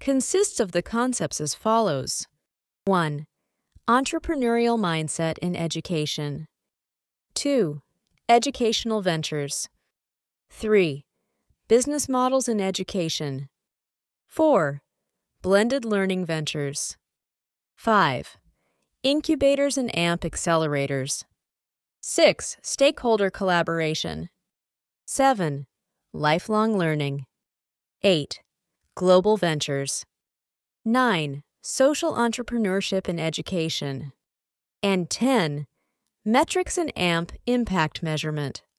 consists of the concepts as follows. 1. Entrepreneurial mindset in education. 2. Educational ventures. 3. Business models in education. 4. Blended learning ventures. 5. Incubators and AMP accelerators. 6. Stakeholder collaboration. 7. Lifelong learning. 8. Global ventures. 9. Social entrepreneurship in education. And 10. Metrics and AMP impact measurement.